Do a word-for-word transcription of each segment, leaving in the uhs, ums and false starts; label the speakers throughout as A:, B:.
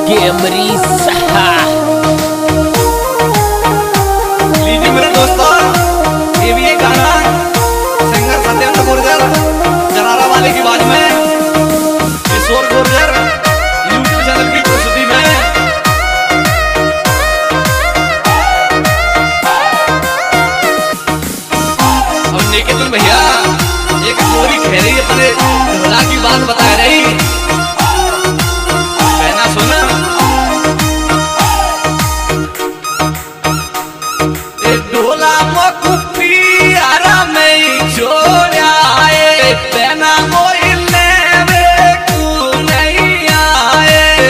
A: गेमरी सहा।
B: लीजिए मेरे दोस्तों, ये भी एक गाना सिंगर सत्येंद्र गुर्जर जरारा वाले की आवाज में किशोर गुर्जर यूट्यूब चैनल की प्रस्तुति में। और निकेतन भैया एक गोरी खेरी अपने ढोला की बात बता रही, कहना सुना। ढोला मोकुपी आरा में जोड़ा है पहना मोइले वे तू नहीं आए।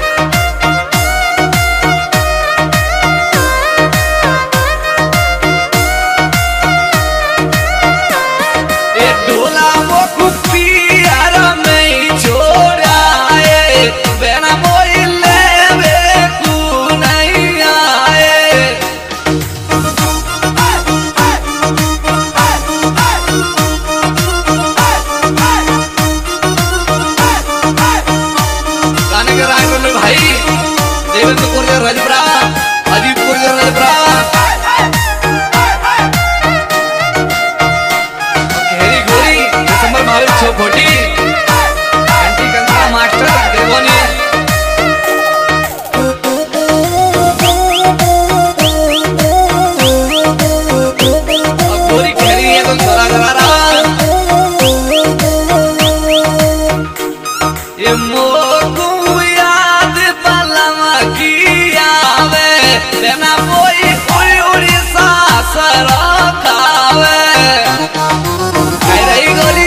B: ए ढोला मोकुपी आरा में जोड़ा है पहना मोइले वे तू नहीं आए। गाने के राय में भाई देवेंद्र गुर्जर रजपुरा, अजीत गुर्जर रजपुरा, घेरी गोरी दिसंबर महावीर छो खोटी घंटी कंकड़ा मास्टर देवोनी। गोरी घेरी है तो छोरा जरा ये मोकू याद पलमा की आवे लेना कोई उड़ी उड़ी सासर खावे। कह रही गोरी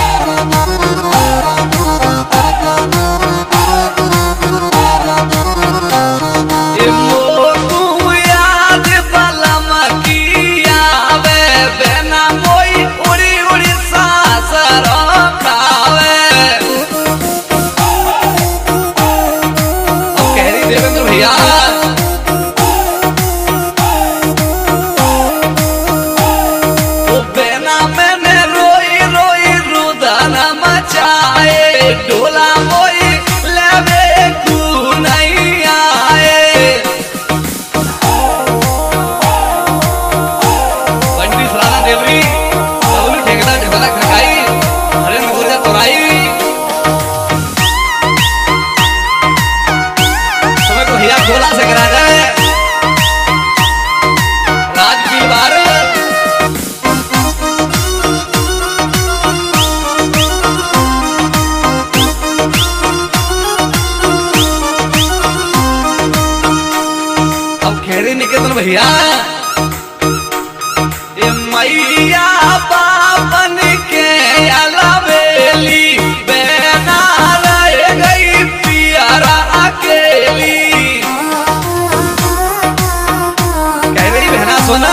B: ये मोकू याद पलमा की आवे लेना कोई उड़ी उड़ी सासर खावे। देवेंद्र भैया वो बेना मैंने रोई रोई रुदन मचाए ढोला मोई लेवे तू नहीं आए। बंटी सराना देवरी बबलू ठेकेदार ढोला खड़काई हरेंद्र गुर्जर तोराई भैया गोला से करा जाए राज की बार। अब खेरी निकेतन भैया ये मैया बापन के अलवेली बेना रह गई पियारा अकेली। सोना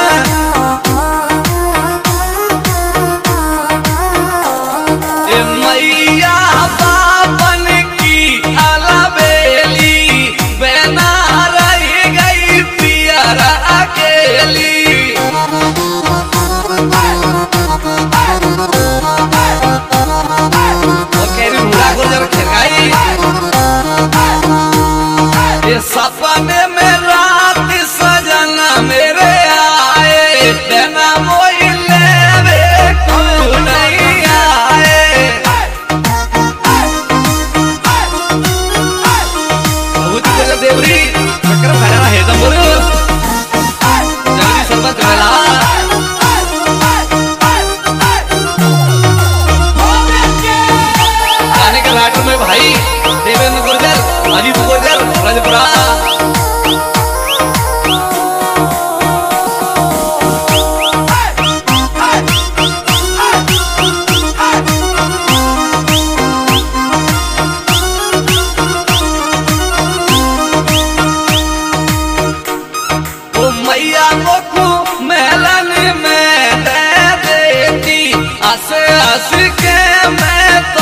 B: ए मैया बापन की अलवेली बेना रह गई पियारा अकेली। ये सपने में रात सजना मेरे आए बिना मोइले वे तू नहीं आए। बहुत जगह देवरी चक्कर फैला है दम जल्दी सरबत मिला। गाने के राइटर में भाई देवेंद्र गुर्जर, अजीत गुर्जर रजपुरा। ओ मैया मोकू मेलन में दे देती हंस हंस के मैं